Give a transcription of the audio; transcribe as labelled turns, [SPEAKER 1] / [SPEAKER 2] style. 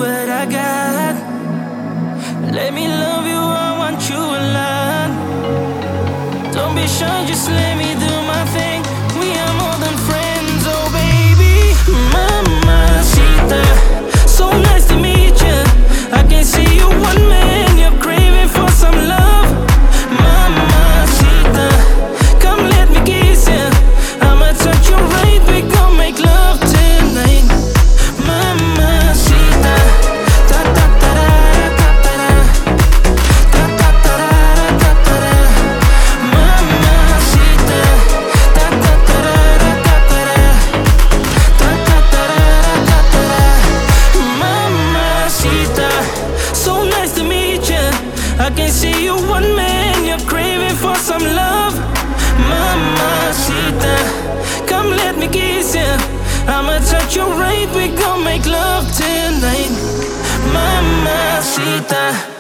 [SPEAKER 1] what I got. Let me love you, I want you a lot. Don't be shy, just let me do my thing. We are more than friends, oh baby. Mamacita, so nice to meet you. I can see you one man, you're craving for some love. Mamacita, come let me kiss you. I'ma touch you right, we gon' make love tonight. Mamacita, ta ta ta ta ta ta ta ta ta ta ta. Mamacita, ta ta ta ta ta ta ta ta ta. Mamacita, so nice to meet you. I can see you one man, you're craving for some love. Mamacita, come let me kiss you. I'ma touch you right, we gon' make love tonight. Mamacita.